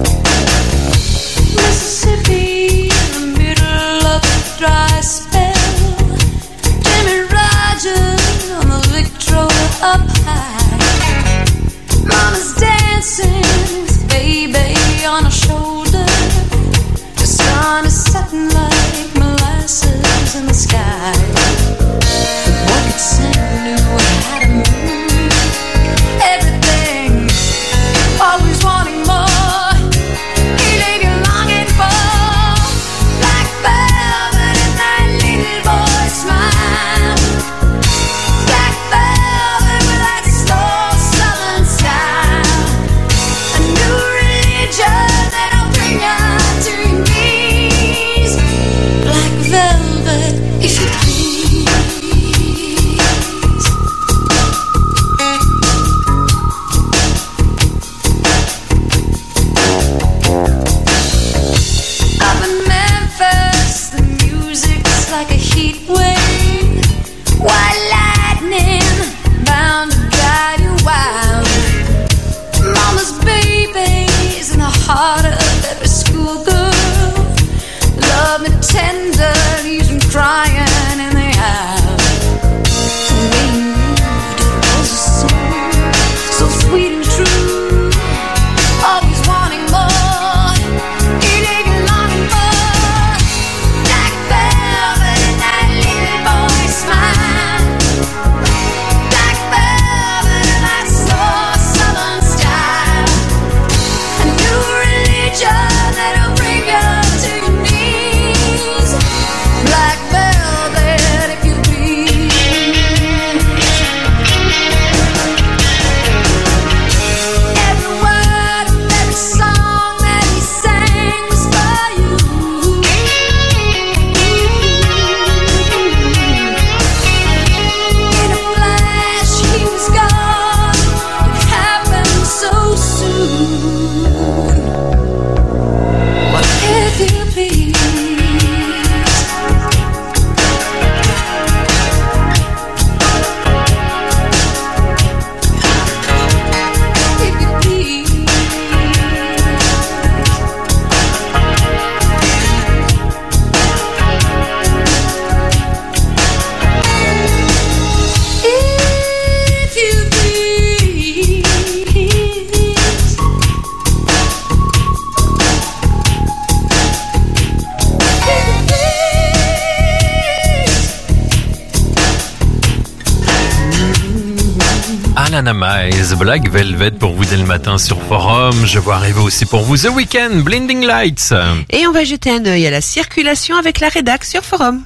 Speaker 7: Mississippi, in the middle of a dry spell.
Speaker 2: Alana Miles, Black Velvet pour vous dès le matin sur Forum. Je vois arriver aussi pour vous The Weeknd, Blinding Lights.
Speaker 1: Et on va jeter un œil à la circulation avec la rédac sur Forum.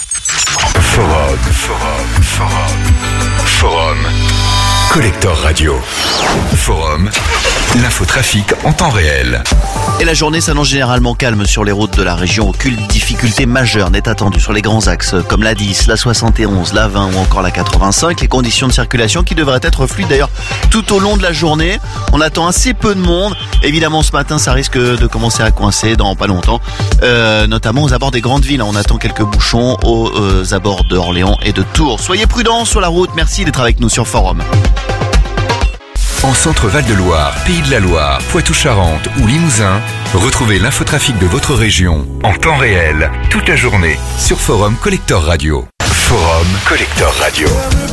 Speaker 3: Forum. Collector Radio. Forum. L'infotrafic en temps réel.
Speaker 4: Et la journée s'annonce généralement calme sur les routes de la région. Aucune difficulté majeure n'est attendue sur les grands axes comme la 10, la 71, la 20 ou encore la 85. Les conditions de circulation qui devraient être fluides d'ailleurs tout au long de la journée. On attend assez peu de monde. Évidemment ce matin ça risque de commencer à coincer dans pas longtemps. Notamment aux abords des grandes villes. On attend quelques bouchons aux abords d'Orléans et de Tours. Soyez prudents sur la route. Merci d'être avec nous sur Forum.
Speaker 3: En centre Val-de-Loire, Pays de la Loire, Poitou-Charentes ou Limousin, retrouvez l'infotrafic de votre région en temps réel, toute la journée, sur Forum Collector Radio. Forum Collector Radio.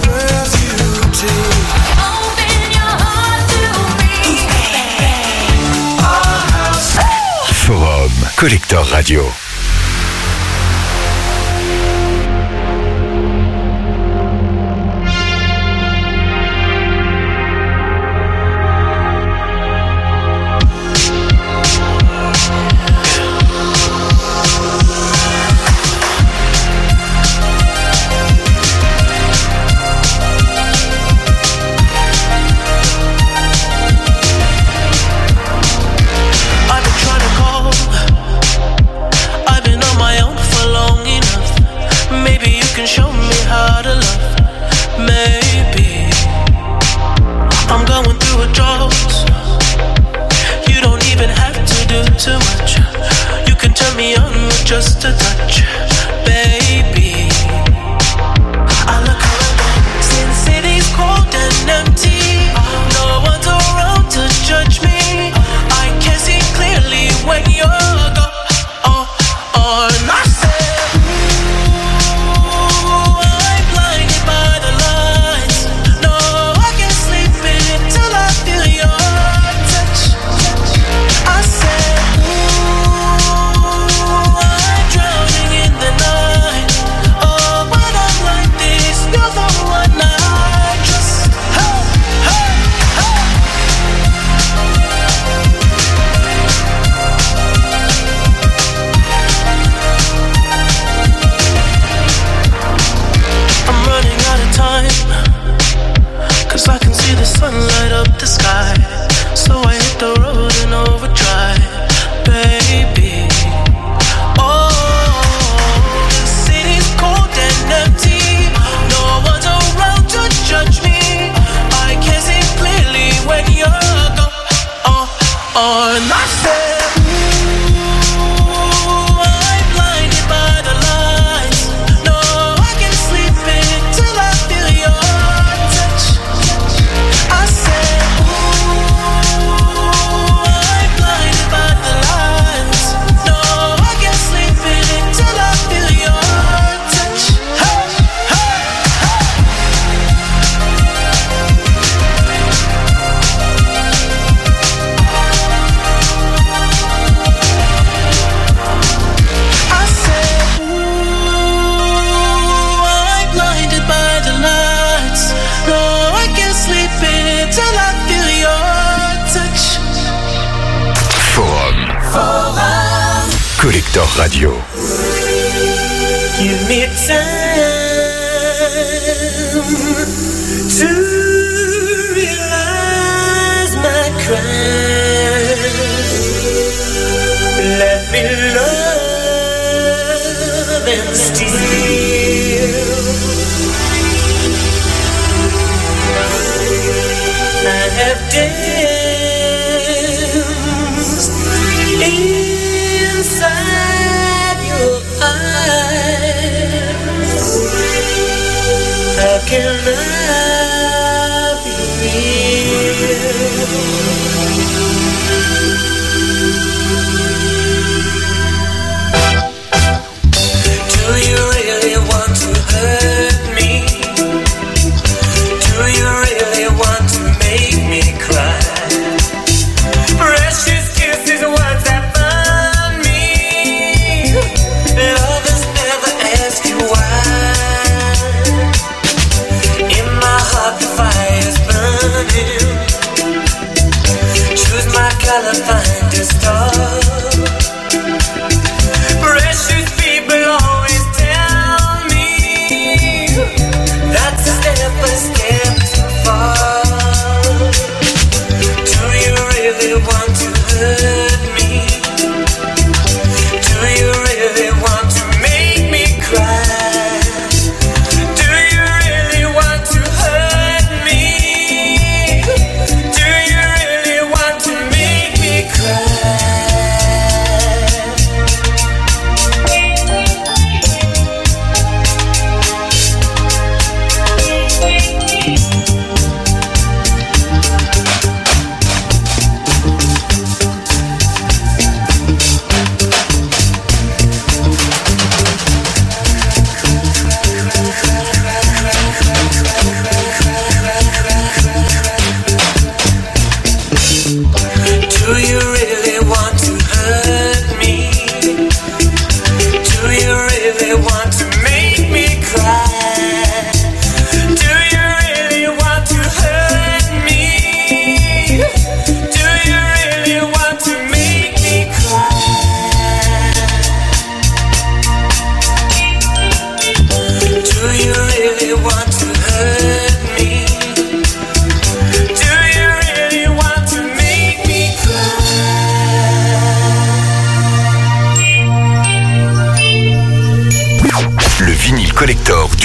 Speaker 3: Forum Collector Radio.
Speaker 8: Just a touch, baby. I look around, since city's cold and empty. No one's around to judge me. I can see clearly when you're gone. And I said, ooh, I'm blinded by the lights. No, I can't sleep until I feel your touch. I said, I can see the sun light up the sky, so I hit the road in overdrive, baby. Oh, the city's cold and empty. No one's around to judge me. I can see clearly when you're gone. And I said, ooh, I'm blinded by the lights. No, I can't sleep until I feel your touch. I said, ooh, I'm blinded by the lights. No, I can't sleep until I feel your touch. Hey, hey, I said, ooh, I'm blinded by the lights. No, I can't sleep until I feel your touch.
Speaker 3: Forum. Collector Radio.
Speaker 8: Give me time to realize my crime. Let me love and steal. I have danced inside your eyes. How can I be real? Do you really want to hurt me? Do you really want to make me cry? Precious kisses, words that burn me. Lovers never ask you why. In my heart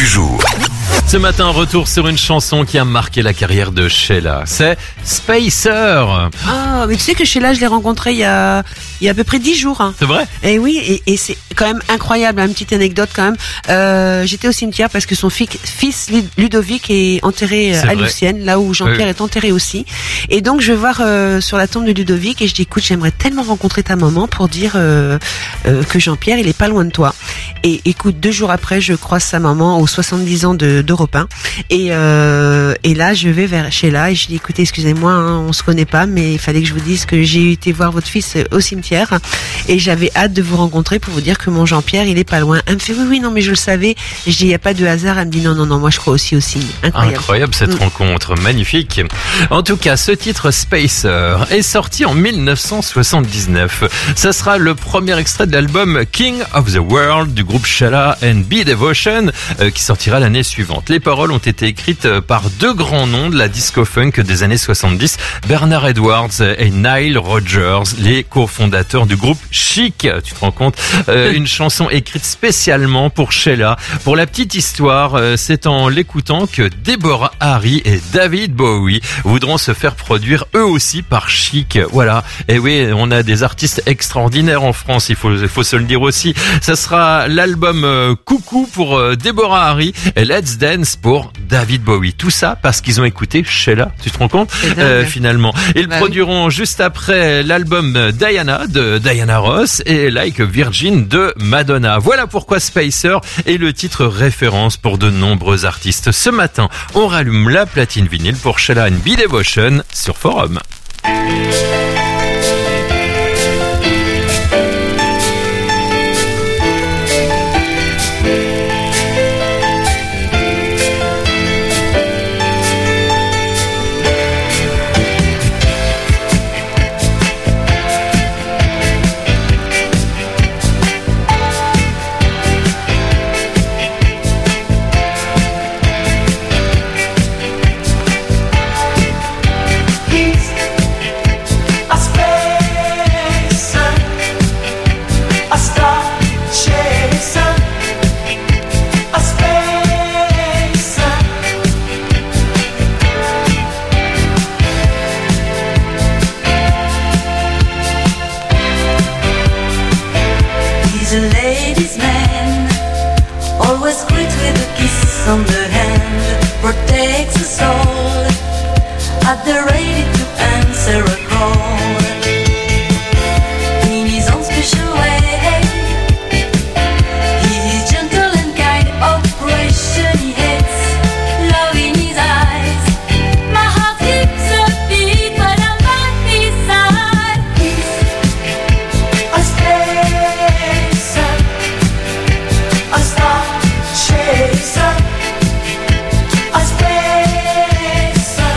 Speaker 3: du jour.
Speaker 2: Ce matin, retour sur une chanson qui a marqué la carrière de Sheila. C'est Spacer.
Speaker 1: Ah, mais tu sais que Sheila, je l'ai rencontrée il y a à peu près 10 jours. Hein.
Speaker 2: C'est vrai?
Speaker 1: Et oui, et c'est quand même incroyable, une petite anecdote quand même. J'étais au cimetière parce que son fils Ludovic est enterré à Lucienne, là où Jean-Pierre est enterré aussi. Et donc je vais voir sur la tombe de Ludovic et je dis écoute, j'aimerais tellement rencontrer ta maman pour dire que Jean-Pierre, il est pas loin de toi. Et écoute, 2 jours après, je croise sa maman aux 70 ans d'Europe 1. Et là, je vais vers Sheila et je dis écoutez, excusez-moi, hein, on se connaît pas, mais il fallait que je vous dise que j'ai été voir votre fils au cimetière et j'avais hâte de vous rencontrer pour vous dire que mon Jean-Pierre, il est pas loin. Elle me fait oui, non, mais je le savais. Et je dis il y a pas de hasard. Elle me dit non, moi je crois aussi au signe.
Speaker 2: Incroyable cette rencontre, magnifique. En tout cas, ce titre Spacer est sorti en 1979. Ça sera le premier extrait de l'album King of the World du groupe Sheila and B Devotion qui sortira l'année suivante. Les paroles ont été écrites par 2 grands noms de la disco-funk des années 70, Bernard Edwards et Nile Rodgers, les cofondateurs du groupe Chic. Tu te rends compte? Une chanson écrite spécialement pour Sheila. Pour la petite histoire, c'est en l'écoutant que Deborah Harry et David Bowie voudront se faire produire eux aussi par Chic. Voilà. Et oui, on a des artistes extraordinaires en France, il faut se le dire aussi. Ça sera l'album Coucou pour Deborah Harry et Let's Dance pour David Bowie. Tout ça parce qu'ils ont écouté Sheila. Tu te rends compte? Finalement. Ils produiront juste après l'album Diana de Diana Ross et Like a Virgin de Madonna. Voilà pourquoi Spacer est le titre référence pour de nombreux artistes. Ce matin, on rallume la platine vinyle pour Sheila and B Devotion sur Forum.
Speaker 16: A ladies' man, always greet with a kiss on the hand, protects us all, at the ready to answer a call. In his own special way, he is gentle and kind, oppression he hates, love in his eyes. My heart skips a beat when I'm by his side. He's a spacer, a star chaser, a spacer.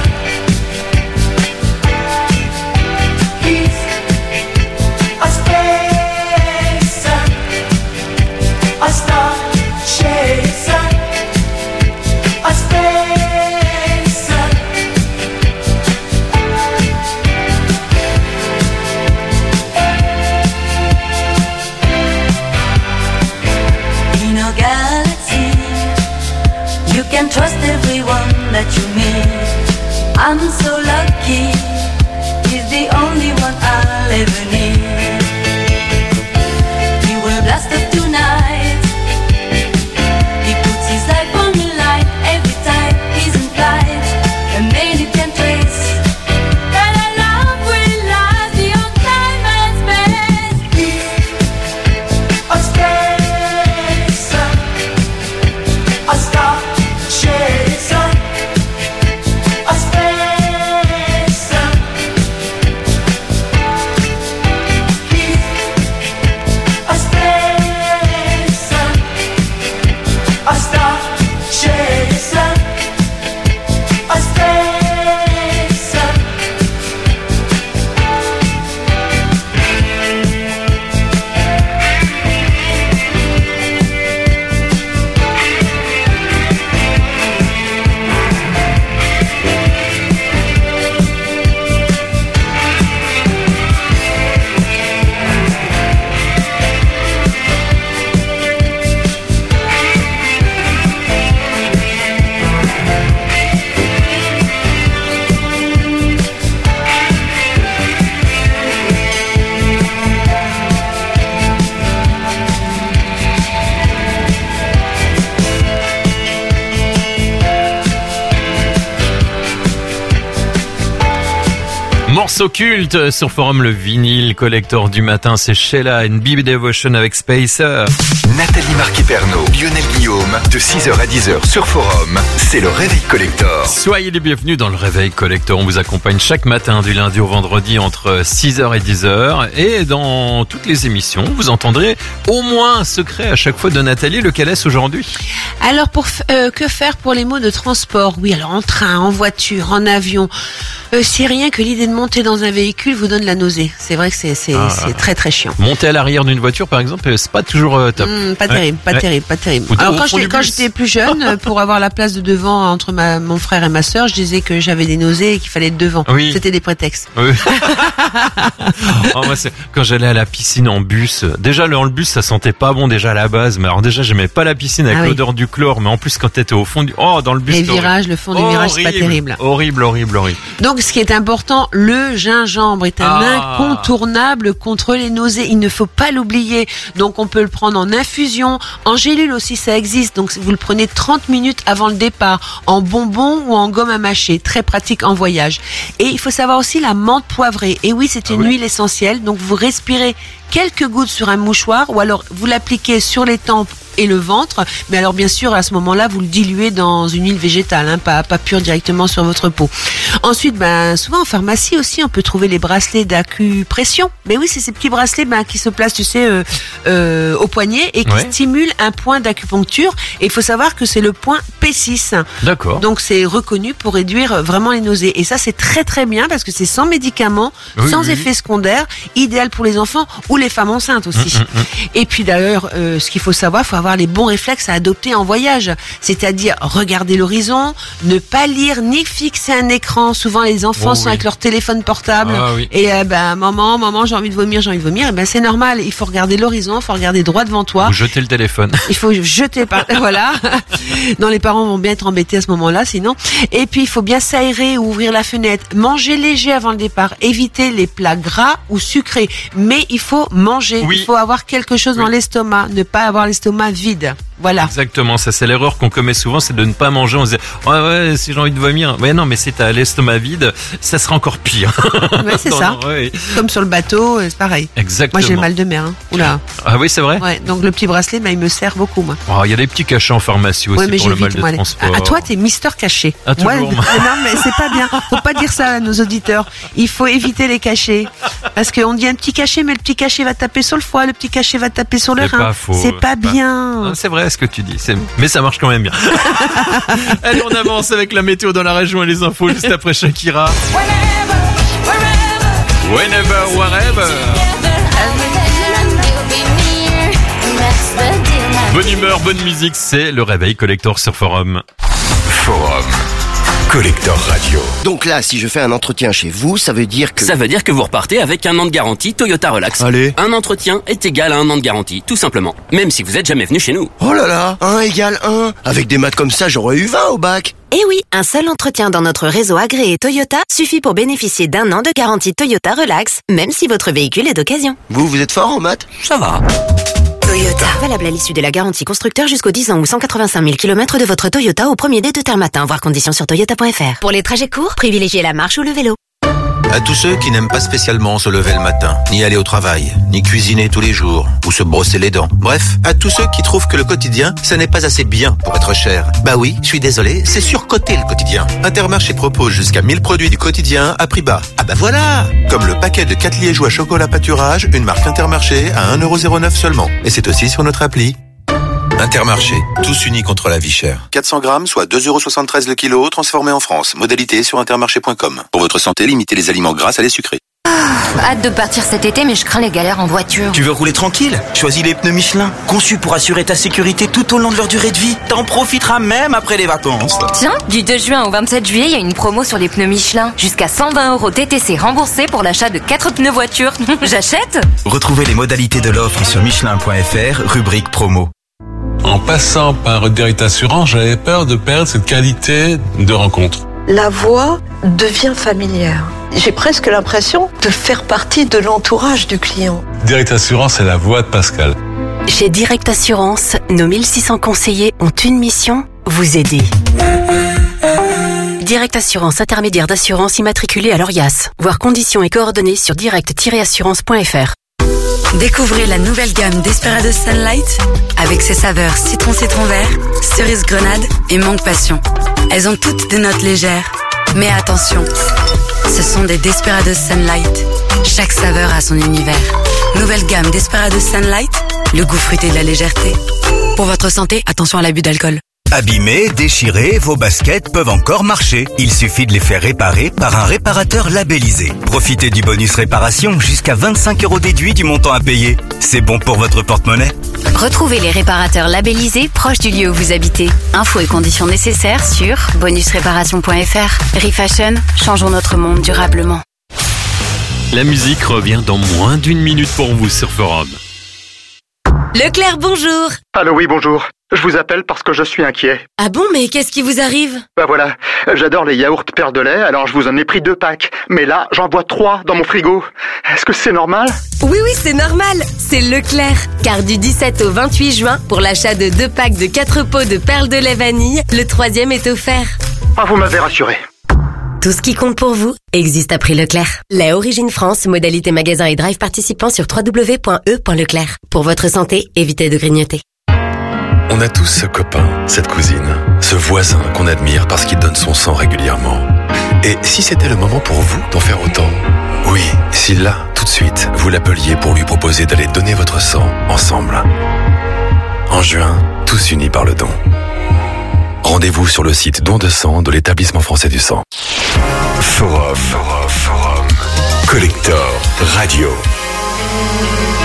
Speaker 16: He's a spacer, a star chaser, a spacer. In our galaxy, you can trust everyone that you meet. I'm so lucky, he's the only one I'll ever need. He will blast up tonight, he puts his life on the line every time he's in flight. And then you can trace that our love will last beyond time and space. He's a spacer, a star chaser, a spacer.
Speaker 2: Morceau culte sur Forum, le vinyle collector du matin, c'est Sheila and Baby Devotion avec Spacer.
Speaker 3: Nathalie Marquet-Pernot, Lionel Guillaume, de 6h à 10h sur Forum, c'est le Réveil Collector.
Speaker 2: Soyez les bienvenus dans le Réveil Collector. On vous accompagne chaque matin du lundi au vendredi entre 6h et 10h. Et dans toutes les émissions, vous entendrez au moins un secret à chaque fois de Nathalie. Lequel est-ce aujourd'hui?
Speaker 1: Alors, que faire pour les mots de transport? Oui, alors en train, en voiture, en avion. Si rien que l'idée de monter dans un véhicule vous donne la nausée. C'est vrai que c'est très très chiant.
Speaker 2: Monter à l'arrière d'une voiture, par exemple, c'est pas toujours top.
Speaker 1: Pas terrible. Alors quand j'étais plus jeune, pour avoir la place de devant entre mon frère et ma sœur, je disais que j'avais des nausées et qu'il fallait être devant.
Speaker 2: Oui.
Speaker 1: C'était des prétextes.
Speaker 2: Oui. Moi, quand j'allais à la piscine en bus, déjà dans le bus ça sentait pas bon déjà à la base, mais alors déjà j'aimais pas la piscine avec l'odeur du chlore, mais en plus quand t'étais au fond dans le bus.
Speaker 1: Les virages, le fond du virage, c'est pas terrible.
Speaker 2: Horrible.
Speaker 1: Donc ce qui est important, le gingembre est un incontournable contre les nausées. Il ne faut pas l'oublier. Donc on peut le prendre en infusion, en gélule aussi, ça existe. Donc vous le prenez 30 minutes avant le départ, en bonbon ou en gomme à mâcher. Très pratique en voyage. Et il faut savoir aussi la menthe poivrée. Et oui, c'est une huile essentielle. Donc vous respirez quelques gouttes sur un mouchoir ou alors vous l'appliquez sur les tempes et le ventre, mais alors bien sûr à ce moment-là vous le diluez dans une huile végétale, pas pure directement sur votre peau. Ensuite, souvent en pharmacie aussi on peut trouver les bracelets d'acupression. Mais oui, c'est ces petits bracelets qui se placent, tu sais, au poignet et qui stimulent un point d'acupuncture. Et il faut savoir que c'est le point P6.
Speaker 2: D'accord.
Speaker 1: Donc c'est reconnu pour réduire vraiment les nausées. Et ça c'est très très bien parce que c'est sans médicaments, sans effet secondaire, idéal pour les enfants ou les femmes enceintes aussi. Et puis d'ailleurs, ce qu'il faut savoir, il faut avoir les bons réflexes à adopter en voyage. C'est-à-dire regarder l'horizon, ne pas lire ni fixer un écran. Souvent les enfants sont avec leur téléphone portable et maman, j'ai envie de vomir. Et c'est normal, il faut regarder l'horizon, il faut regarder droit devant toi.
Speaker 2: Ou jeter le téléphone.
Speaker 1: Il faut jeter voilà. Non, les parents vont bien être embêtés à ce moment-là sinon. Et puis il faut bien s'aérer ou ouvrir la fenêtre, manger léger avant le départ, éviter les plats gras ou sucrés. Mais il faut manger, il faut avoir quelque chose dans l'estomac, ne pas avoir l'estomac vide. Voilà.
Speaker 2: Exactement, ça c'est l'erreur qu'on commet souvent, c'est de ne pas manger. On se dit si j'ai envie de vomir. Ouais non, mais si t'as l'estomac vide, ça sera encore pire.
Speaker 1: Ouais, c'est ça. Comme sur le bateau, c'est pareil.
Speaker 2: Exactement.
Speaker 1: Moi j'ai le mal de mer. Oula.
Speaker 2: Ah oui, c'est vrai.
Speaker 1: Ouais, donc le petit bracelet, il me sert beaucoup moi.
Speaker 2: Il y a des petits cachets en pharmacie aussi pour le mal de transport.
Speaker 1: À toi, t'es Mister Caché.
Speaker 2: Toujours.
Speaker 1: Non, mais c'est pas bien. Faut pas dire ça à nos auditeurs. Il faut éviter les cachets. Parce qu'on dit un petit cachet, mais le petit cachet va taper sur le foie, le petit cachet va taper sur le rein.
Speaker 2: Pas faux.
Speaker 1: C'est pas bien.
Speaker 2: C'est vrai ce que tu dis. Mais ça marche quand même bien. Allez, on avance avec la météo dans la région et les infos juste après Shakira. Whenever, wherever. Bonne humeur, bonne musique, c'est le Réveil Collector sur Forum.
Speaker 3: Forum Collector Radio.
Speaker 17: Donc là, si je fais un entretien chez vous, ça veut dire que...
Speaker 18: Ça veut dire que vous repartez avec un an de garantie Toyota Relax.
Speaker 17: Allez.
Speaker 18: Un entretien est égal à un an de garantie, tout simplement. Même si vous êtes jamais venu chez nous.
Speaker 17: Oh là là, 1 égale 1. Avec des maths comme ça, j'aurais eu 20 au bac.
Speaker 15: Eh oui, un seul entretien dans notre réseau agréé Toyota suffit pour bénéficier d'un an de garantie Toyota Relax, même si votre véhicule est d'occasion.
Speaker 17: Vous êtes fort en maths?
Speaker 18: Ça va.
Speaker 15: Toyota. Valable à l'issue de la garantie constructeur jusqu'aux 10 ans ou 185 000 km de votre Toyota au premier dé de terre matin. Voir conditions sur toyota.fr. Pour les trajets courts, privilégiez la marche ou le vélo.
Speaker 10: À tous ceux qui n'aiment pas spécialement se lever le matin, ni aller au travail, ni cuisiner tous les jours, ou se brosser les dents. Bref, à tous ceux qui trouvent que le quotidien, ça n'est pas assez bien pour être cher. Bah oui, je suis désolé, c'est surcoté le quotidien. Intermarché propose jusqu'à 1000 produits du quotidien à prix bas. Ah bah voilà! Comme le paquet de 4 liégeois chocolat pâturage, une marque Intermarché à 1,09€ seulement. Et c'est aussi sur notre appli. Intermarché, tous unis contre la vie chère. 400 grammes, soit 2,73€ le kilo, transformé en France. Modalité sur intermarché.com. Pour votre santé, limitez les aliments gras à les sucrés.
Speaker 19: Hâte de partir cet été, mais je crains les galères en voiture.
Speaker 20: Tu veux rouler tranquille? Choisis les pneus Michelin, conçus pour assurer ta sécurité tout au long de leur durée de vie. T'en profiteras même après les vacances.
Speaker 19: Tiens, du 2 juin au 27 juillet, il y a une promo sur les pneus Michelin. Jusqu'à 120€ TTC remboursés pour l'achat de 4 pneus voiture. J'achète?
Speaker 20: Retrouvez les modalités de l'offre sur michelin.fr, rubrique promo.
Speaker 21: En passant par Direct Assurance, j'avais peur de perdre cette qualité de rencontre.
Speaker 22: La voix devient familière. J'ai presque l'impression de faire partie de l'entourage du client.
Speaker 21: Direct Assurance, c'est la voix de Pascal.
Speaker 15: Chez Direct Assurance, nos 1600 conseillers ont une mission, vous aider. Direct Assurance, intermédiaire d'assurance immatriculée à l'ORIAS. Voir conditions et coordonnées sur direct-assurance.fr.
Speaker 12: Découvrez la nouvelle gamme Desperados Sunlight avec ses saveurs citron vert, cerise grenade et mangue passion. Elles ont toutes des notes légères. Mais attention, ce sont des Desperados Sunlight. Chaque saveur a son univers. Nouvelle gamme Desperados Sunlight, le goût fruité de la légèreté. Pour votre santé, attention à l'abus d'alcool.
Speaker 5: Abîmés, déchirés, vos baskets peuvent encore marcher. Il suffit de les faire réparer par un réparateur labellisé. Profitez du bonus réparation jusqu'à 25 € déduit du montant à payer. C'est bon pour votre porte-monnaie.
Speaker 15: Retrouvez les réparateurs labellisés proches du lieu où vous habitez. Infos et conditions nécessaires sur bonusréparation.fr. Refashion, changeons notre monde durablement.
Speaker 2: La musique revient dans moins d'une minute pour vous sur Forum.
Speaker 11: Leclerc, bonjour.
Speaker 23: Allô, oui, bonjour. Je vous appelle parce que je suis inquiet.
Speaker 11: Ah bon, mais qu'est-ce qui vous arrive?
Speaker 23: Bah voilà, j'adore les yaourts Perle de lait, alors je vous en ai pris 2 packs. Mais là, j'en bois 3 dans mon frigo. Est-ce que c'est normal?
Speaker 11: Oui, c'est normal. C'est Leclerc. Car du 17 au 28 juin, pour l'achat de 2 packs de 4 pots de perles de lait vanille, le 3e est offert.
Speaker 23: Ah, vous m'avez rassuré.
Speaker 11: Tout ce qui compte pour vous existe à prix Leclerc. Lait Origine France, modalité magasin et drive participant sur www.e.leclerc. Pour votre santé, évitez de grignoter.
Speaker 13: On a tous ce copain, cette cousine, ce voisin qu'on admire parce qu'il donne son sang régulièrement. Et si c'était le moment pour vous d'en faire autant? Oui, si là, tout de suite, vous l'appeliez pour lui proposer d'aller donner votre sang ensemble. En juin, tous unis par le don. Rendez-vous sur le site Don de sang de l'Établissement français du sang.
Speaker 3: Forum. Collector Radio.